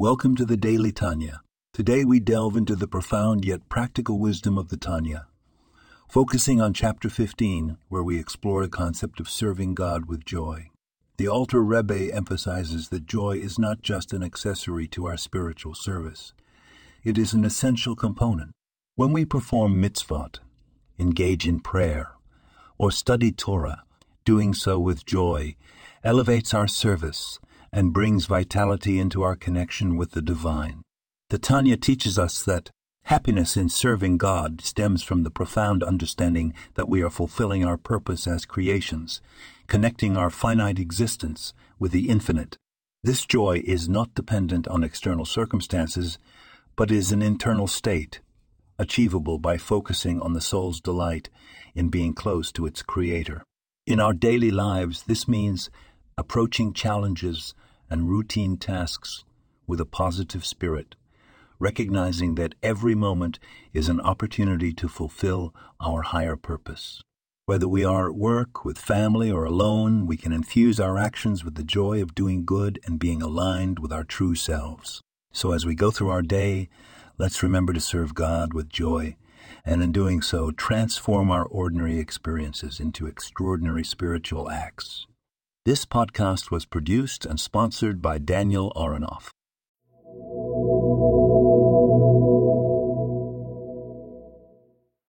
Welcome to the Daily Tanya. Today we delve into the profound yet practical wisdom of the Tanya, focusing on chapter 15, where we explore the concept of serving God with joy. The Alter Rebbe emphasizes that joy is not just an accessory to our spiritual service. It is an essential component. When we perform mitzvot, engage in prayer, or study Torah, doing so with joy elevates our service and brings vitality into our connection with the divine. The Tanya teaches us that happiness in serving God stems from the profound understanding that we are fulfilling our purpose as creations, connecting our finite existence with the infinite. This joy is not dependent on external circumstances, but is an internal state, achievable by focusing on the soul's delight in being close to its Creator. In our daily lives, this means approaching challenges and routine tasks with a positive spirit, recognizing that every moment is an opportunity to fulfill our higher purpose. Whether we are at work, with family, or alone, we can infuse our actions with the joy of doing good and being aligned with our true selves. So as we go through our day, let's remember to serve God with joy, and in doing so, transform our ordinary experiences into extraordinary spiritual acts. This podcast was produced and sponsored by Daniel Aronoff.